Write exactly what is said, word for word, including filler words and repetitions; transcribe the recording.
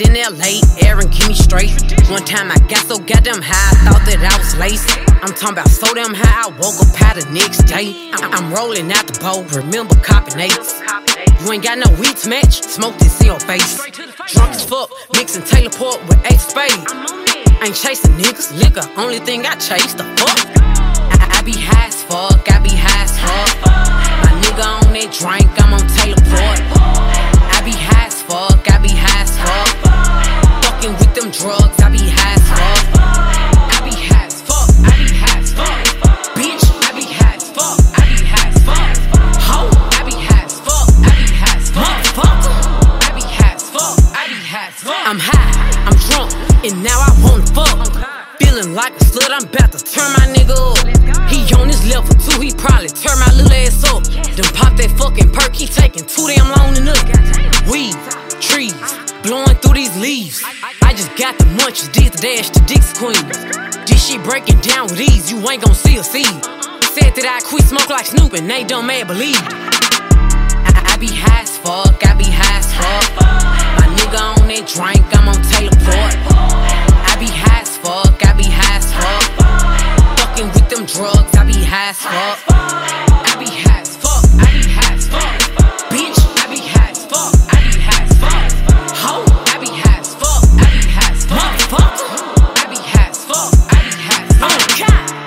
in L A, Aaron, keep me straight. One time I got so goddamn high, I thought that I was laced. I'm talking about so damn high, I woke up out the next day. I- I'm rolling out the bowl, remember copping eights. You ain't got no weed to match, smoke this in your face. Drunk as fuck, mixing Taylor Port with eight spade. Ain't chasing niggas, liquor, only thing I chase the fuck. I, I be high as fuck, I be high as fuck. My nigga on that drink, I'm on Taylor Port. I be high as fuck, I be high as fuck. Fucking with them drugs, I be high as fuck. I be high as fuck, I be high as fuck. Bitch, I be high as fuck, I be high as fuck. Ho, I be high as fuck, I be high as fuck. I be high as fuck, I be high as fuck. I'm high, I'm drunk, and now I wanna fuck. Feeling like a slut, I'm about to turn my nigga up. He on his level two, he probably turn my little ass up. Then pop that fucking perk, he taking too damn long to nut. Weed, trees, blowing through these leaves. I just got the munchies, did the dash to Dixie Queen. This shit breaking down with ease, you ain't gon' see a seed. Said that I quit smoke like Snoop and they don't mad believe. I, I be high as fuck, I be high as fuck. My nigga on that drink, I'm on Taylor Port. I be high as fuck, I be high as fuck. Fucking with them drugs, I be high as fuck. I be high as fuck, I be high as fuck. Bitch, I be high as fuck, I be high as fuck. Ho, I be high as fuck, I be high as fuck. Motherfucker, I be high as fuck, I be high as fuck.